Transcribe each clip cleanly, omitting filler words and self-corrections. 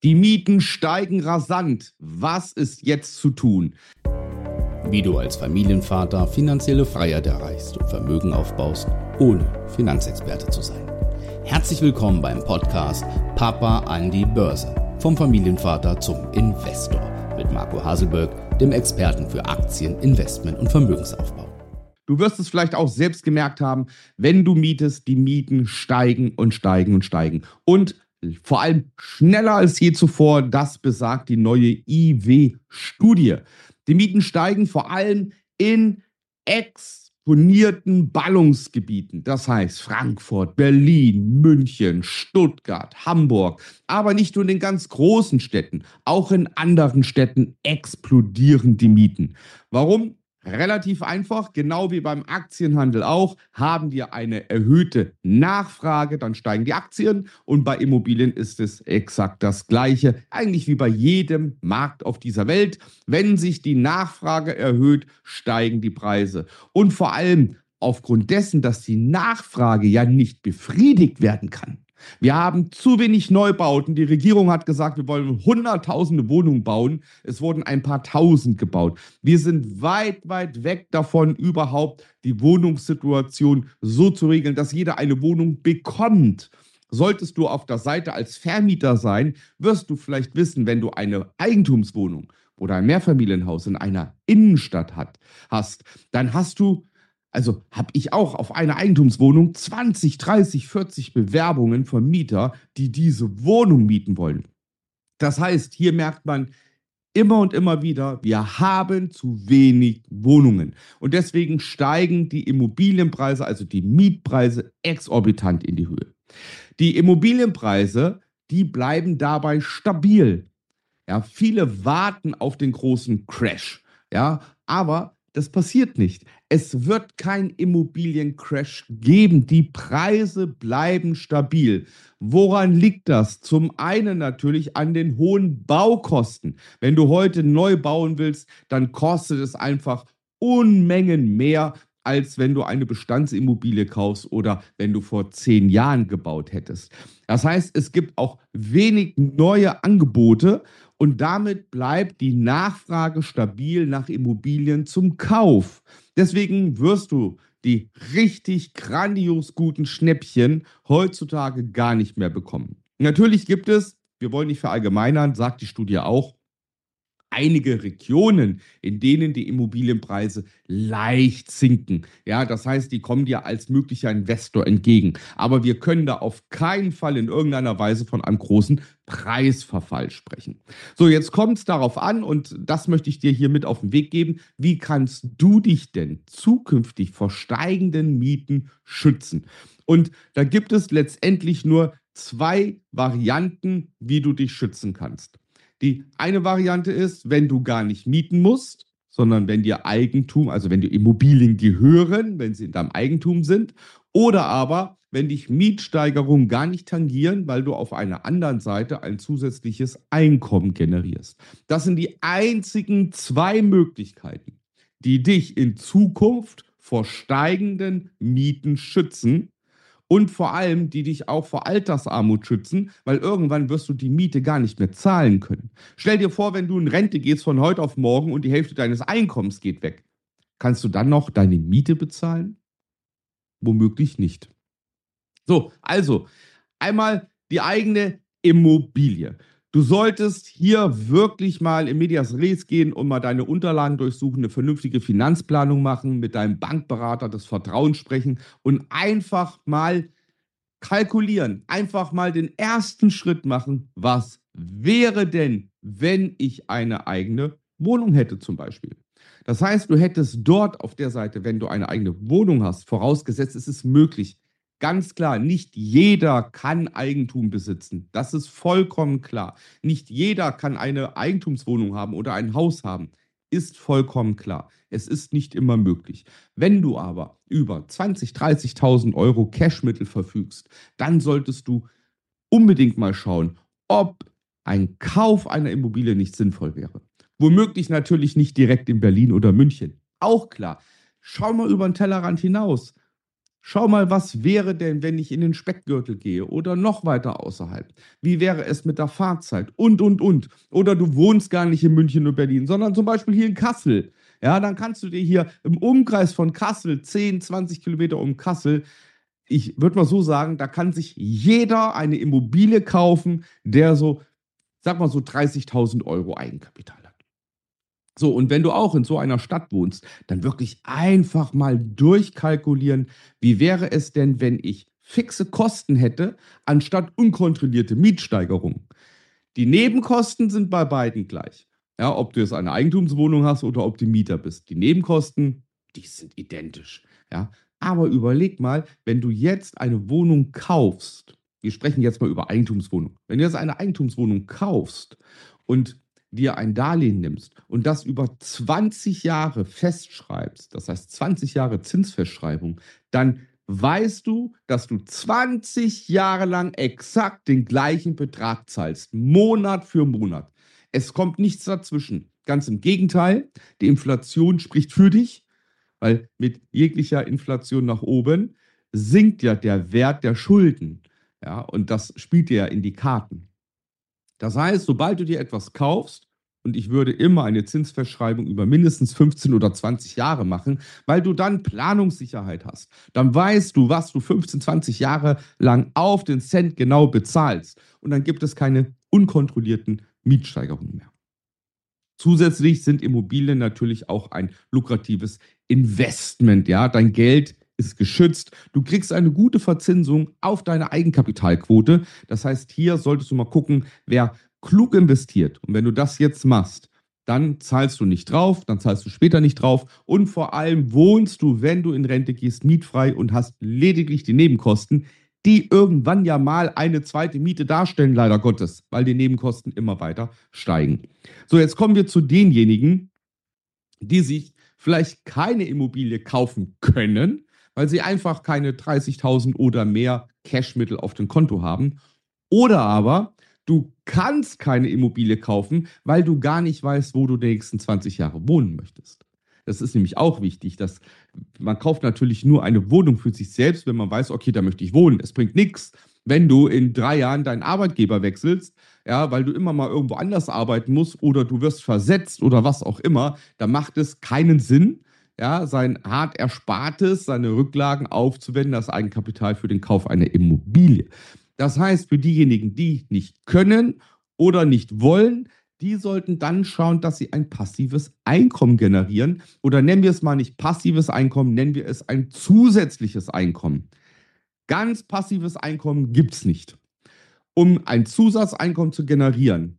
Die Mieten steigen rasant. Was ist jetzt zu tun? Wie du als Familienvater finanzielle Freiheit erreichst und Vermögen aufbaust, ohne Finanzexperte zu sein. Herzlich willkommen beim Podcast Papa an die Börse. Vom Familienvater zum Investor mit Marco Haselberg, dem Experten für Aktien, Investment und Vermögensaufbau. Du wirst es vielleicht auch selbst gemerkt haben, wenn du mietest, die Mieten steigen und steigen und steigen. Und vor allem schneller als je zuvor, das besagt die neue IW-Studie. Die Mieten steigen vor allem in exponierten Ballungsgebieten. Das heißt Frankfurt, Berlin, München, Stuttgart, Hamburg. Aber nicht nur in den ganz großen Städten, auch in anderen Städten explodieren die Mieten. Warum? Relativ einfach, genau wie beim Aktienhandel auch, haben wir eine erhöhte Nachfrage, dann steigen die Aktien, und bei Immobilien ist es exakt das Gleiche, eigentlich wie bei jedem Markt auf dieser Welt. Wenn sich die Nachfrage erhöht, steigen die Preise. Und vor allem aufgrund dessen, dass die Nachfrage ja nicht befriedigt werden kann. Wir haben zu wenig Neubauten. Die Regierung hat gesagt, wir wollen hunderttausende Wohnungen bauen. Es wurden ein paar tausend gebaut. Wir sind weit, weit weg davon, überhaupt die Wohnungssituation so zu regeln, dass jeder eine Wohnung bekommt. Solltest du auf der Seite als Vermieter sein, wirst du vielleicht wissen, wenn du eine Eigentumswohnung oder ein Mehrfamilienhaus in einer Innenstadt hast, dann hast du, also habe ich auch auf eine Eigentumswohnung 20, 30, 40 Bewerbungen von Mieter, die diese Wohnung mieten wollen. Das heißt, hier merkt man immer und immer wieder, wir haben zu wenig Wohnungen. Und deswegen steigen die Immobilienpreise, also die Mietpreise, exorbitant in die Höhe. Die Immobilienpreise, die bleiben dabei stabil. Ja, viele warten auf den großen Crash. Ja, aber das passiert nicht. Es wird kein Immobiliencrash geben. Die Preise bleiben stabil. Woran liegt das? Zum einen natürlich an den hohen Baukosten. Wenn du heute neu bauen willst, dann kostet es einfach Unmengen mehr, als wenn du eine Bestandsimmobilie kaufst oder wenn du vor 10 Jahren gebaut hättest. Das heißt, es gibt auch wenig neue Angebote und damit bleibt die Nachfrage stabil nach Immobilien zum Kauf. Deswegen wirst du die richtig grandios guten Schnäppchen heutzutage gar nicht mehr bekommen. Natürlich gibt es, wir wollen nicht verallgemeinern, sagt die Studie auch, einige Regionen, in denen die Immobilienpreise leicht sinken. Ja, das heißt, die kommen dir als möglicher Investor entgegen. Aber wir können da auf keinen Fall in irgendeiner Weise von einem großen Preisverfall sprechen. So, jetzt kommt es darauf an, und das möchte ich dir hier mit auf den Weg geben: Wie kannst du dich denn zukünftig vor steigenden Mieten schützen? Und da gibt es letztendlich nur 2 Varianten, wie du dich schützen kannst. Die eine Variante ist, wenn du gar nicht mieten musst, sondern wenn dir Eigentum, also wenn dir Immobilien gehören, wenn sie in deinem Eigentum sind, oder aber, wenn dich Mietsteigerungen gar nicht tangieren, weil du auf einer anderen Seite ein zusätzliches Einkommen generierst. Das sind die einzigen 2 Möglichkeiten, die dich in Zukunft vor steigenden Mieten schützen. Und vor allem, die dich auch vor Altersarmut schützen, weil irgendwann wirst du die Miete gar nicht mehr zahlen können. Stell dir vor, wenn du in Rente gehst von heute auf morgen und die Hälfte deines Einkommens geht weg. Kannst du dann noch deine Miete bezahlen? Womöglich nicht. So, also einmal die eigene Immobilie. Du solltest hier wirklich mal in medias res gehen und mal deine Unterlagen durchsuchen, eine vernünftige Finanzplanung machen, mit deinem Bankberater des Vertrauens sprechen und einfach mal kalkulieren, einfach mal den ersten Schritt machen. Was wäre denn, wenn ich eine eigene Wohnung hätte zum Beispiel? Das heißt, du hättest dort auf der Seite, wenn du eine eigene Wohnung hast, vorausgesetzt, es ist möglich. Ganz klar, nicht jeder kann Eigentum besitzen. Das ist vollkommen klar. Nicht jeder kann eine Eigentumswohnung haben oder ein Haus haben. Ist vollkommen klar. Es ist nicht immer möglich. Wenn du aber über 20.000, 30.000 Euro Cashmittel verfügst, dann solltest du unbedingt mal schauen, ob ein Kauf einer Immobilie nicht sinnvoll wäre. Womöglich natürlich nicht direkt in Berlin oder München. Auch klar. Schau mal über den Tellerrand hinaus. Schau mal, was wäre denn, wenn ich in den Speckgürtel gehe oder noch weiter außerhalb? Wie wäre es mit der Fahrzeit? Und. Oder du wohnst gar nicht in München und Berlin, sondern zum Beispiel hier in Kassel. Ja, dann kannst du dir hier im Umkreis von Kassel, 10, 20 Kilometer um Kassel, ich würde mal so sagen, da kann sich jeder eine Immobilie kaufen, der so, sag mal so 30.000 Euro Eigenkapital hat. So, und wenn du auch in so einer Stadt wohnst, dann wirklich einfach mal durchkalkulieren, wie wäre es denn, wenn ich fixe Kosten hätte, anstatt unkontrollierte Mietsteigerungen. Die Nebenkosten sind bei beiden gleich. Ja, ob du jetzt eine Eigentumswohnung hast oder ob du Mieter bist. Die Nebenkosten, die sind identisch. Ja, aber überleg mal, wenn du jetzt eine Wohnung kaufst, wir sprechen jetzt mal über Eigentumswohnung. Wenn du jetzt eine Eigentumswohnung kaufst und dir ein Darlehen nimmst und das über 20 Jahre festschreibst, das heißt 20 Jahre Zinsfestschreibung, dann weißt du, dass du 20 Jahre lang exakt den gleichen Betrag zahlst, Monat für Monat. Es kommt nichts dazwischen. Ganz im Gegenteil, die Inflation spricht für dich, weil mit jeglicher Inflation nach oben sinkt ja der Wert der Schulden. Ja, und das spielt dir ja in die Karten. Das heißt, sobald du dir etwas kaufst, und ich würde immer eine Zinsverschreibung über mindestens 15 oder 20 Jahre machen, weil du dann Planungssicherheit hast. Dann weißt du, was du 15, 20 Jahre lang auf den Cent genau bezahlst. Und dann gibt es keine unkontrollierten Mietsteigerungen mehr. Zusätzlich sind Immobilien natürlich auch ein lukratives Investment. Ja, dein Geld ist geschützt. Du kriegst eine gute Verzinsung auf deine Eigenkapitalquote. Das heißt, hier solltest du mal gucken, wer klug investiert. Und wenn du das jetzt machst, dann zahlst du nicht drauf, dann zahlst du später nicht drauf und vor allem wohnst du, wenn du in Rente gehst, mietfrei und hast lediglich die Nebenkosten, die irgendwann ja mal eine zweite Miete darstellen, leider Gottes, weil die Nebenkosten immer weiter steigen. So, jetzt kommen wir zu denjenigen, die sich vielleicht keine Immobilie kaufen können, weil sie einfach keine 30.000 oder mehr Cashmittel auf dem Konto haben. Oder aber du kannst keine Immobilie kaufen, weil du gar nicht weißt, wo du die nächsten 20 Jahre wohnen möchtest. Das ist nämlich auch wichtig, dass man kauft natürlich nur eine Wohnung für sich selbst, wenn man weiß, okay, da möchte ich wohnen. Es bringt nichts, wenn du in 3 Jahren deinen Arbeitgeber wechselst, ja, weil du immer mal irgendwo anders arbeiten musst oder du wirst versetzt oder was auch immer, da macht es keinen Sinn, ja, sein hart Erspartes, seine Rücklagen aufzuwenden, das Eigenkapital für den Kauf einer Immobilie. Das heißt, für diejenigen, die nicht können oder nicht wollen, die sollten dann schauen, dass sie ein passives Einkommen generieren. Oder nennen wir es mal nicht passives Einkommen, nennen wir es ein zusätzliches Einkommen. Ganz passives Einkommen gibt es nicht. Um ein Zusatzeinkommen zu generieren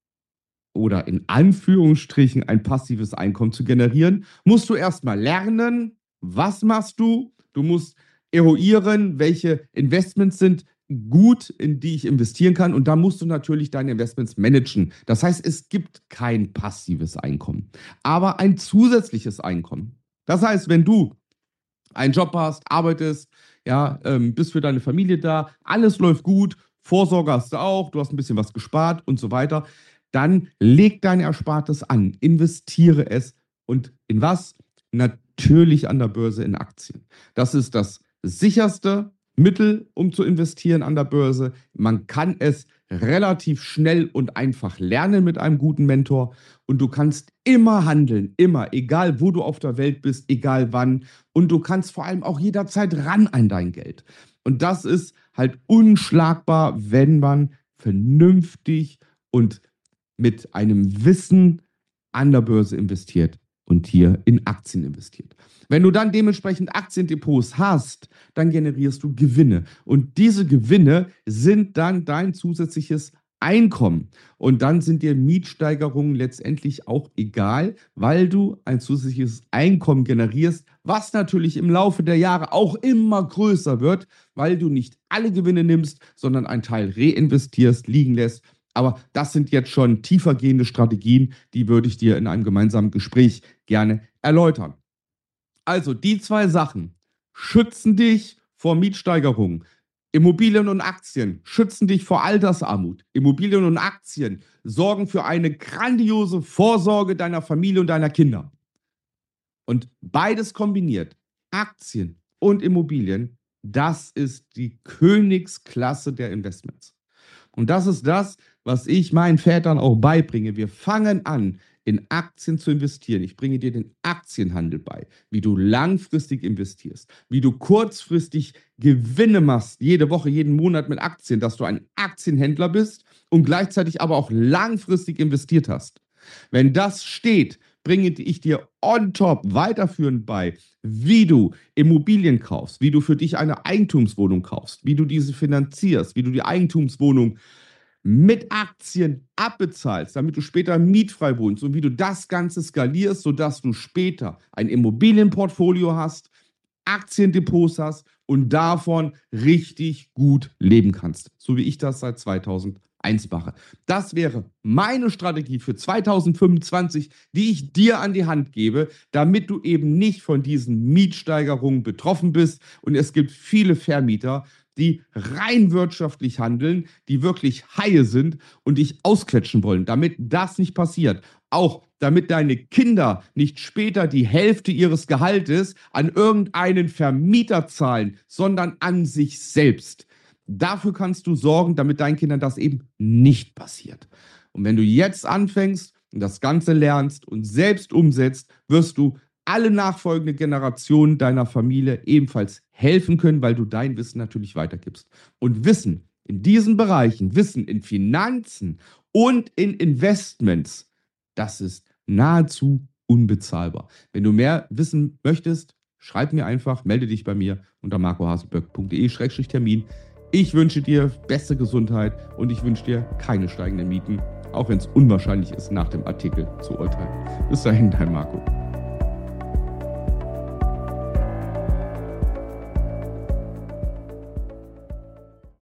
oder in Anführungsstrichen ein passives Einkommen zu generieren, musst du erstmal lernen, was machst du. Du musst eruieren, welche Investments sind gut, in die ich investieren kann. Und da musst du natürlich deine Investments managen. Das heißt, es gibt kein passives Einkommen, aber ein zusätzliches Einkommen. Das heißt, wenn du einen Job hast, arbeitest, ja, bist für deine Familie da, alles läuft gut, Vorsorge hast du auch, du hast ein bisschen was gespart und so weiter, dann leg dein Erspartes an, investiere es und in was? Natürlich an der Börse in Aktien. Das ist das sicherste Mittel, um zu investieren an der Börse. Man kann es relativ schnell und einfach lernen mit einem guten Mentor und du kannst immer handeln, immer, egal wo du auf der Welt bist, egal wann und du kannst vor allem auch jederzeit ran an dein Geld. Und das ist halt unschlagbar, wenn man vernünftig und mit einem Wissen an der Börse investiert und hier in Aktien investiert. Wenn du dann dementsprechend Aktiendepots hast, dann generierst du Gewinne. Und diese Gewinne sind dann dein zusätzliches Einkommen. Und dann sind dir Mietsteigerungen letztendlich auch egal, weil du ein zusätzliches Einkommen generierst, was natürlich im Laufe der Jahre auch immer größer wird, weil du nicht alle Gewinne nimmst, sondern einen Teil reinvestierst, liegen lässt. Aber das sind jetzt schon tiefergehende Strategien, die würde ich dir in einem gemeinsamen Gespräch gerne erläutern. Also die 2 Sachen schützen dich vor Mietsteigerungen. Immobilien und Aktien schützen dich vor Altersarmut. Immobilien und Aktien sorgen für eine grandiose Vorsorge deiner Familie und deiner Kinder. Und beides kombiniert, Aktien und Immobilien, das ist die Königsklasse der Investments. Und das ist das, was ich meinen Vätern auch beibringe. Wir fangen an, in Aktien zu investieren. Ich bringe dir den Aktienhandel bei, wie du langfristig investierst, wie du kurzfristig Gewinne machst, jede Woche, jeden Monat mit Aktien, dass du ein Aktienhändler bist und gleichzeitig aber auch langfristig investiert hast. Wenn das steht, bringe ich dir on top weiterführend bei, wie du Immobilien kaufst, wie du für dich eine Eigentumswohnung kaufst, wie du diese finanzierst, wie du die Eigentumswohnung mit Aktien abbezahlst, damit du später mietfrei wohnst und wie du das Ganze skalierst, sodass du später ein Immobilienportfolio hast, Aktiendepots hast und davon richtig gut leben kannst, so wie ich das seit 2001 mache. Das wäre meine Strategie für 2025, die ich dir an die Hand gebe, damit du eben nicht von diesen Mietsteigerungen betroffen bist. Und es gibt viele Vermieter, die rein wirtschaftlich handeln, die wirklich Haie sind und dich ausquetschen wollen, damit das nicht passiert. Auch damit deine Kinder nicht später die Hälfte ihres Gehaltes an irgendeinen Vermieter zahlen, sondern an sich selbst. Dafür kannst du sorgen, damit deinen Kindern das eben nicht passiert. Und wenn du jetzt anfängst und das Ganze lernst und selbst umsetzt, wirst du alle nachfolgenden Generationen deiner Familie ebenfalls helfen können, weil du dein Wissen natürlich weitergibst. Und Wissen in diesen Bereichen, Wissen in Finanzen und in Investments, das ist nahezu unbezahlbar. Wenn du mehr wissen möchtest, schreib mir einfach, melde dich bei mir unter marcohaselböck.de/Termin. Ich wünsche dir beste Gesundheit und ich wünsche dir keine steigenden Mieten, auch wenn es unwahrscheinlich ist, nach dem Artikel zu urteilen. Bis dahin, dein Marco.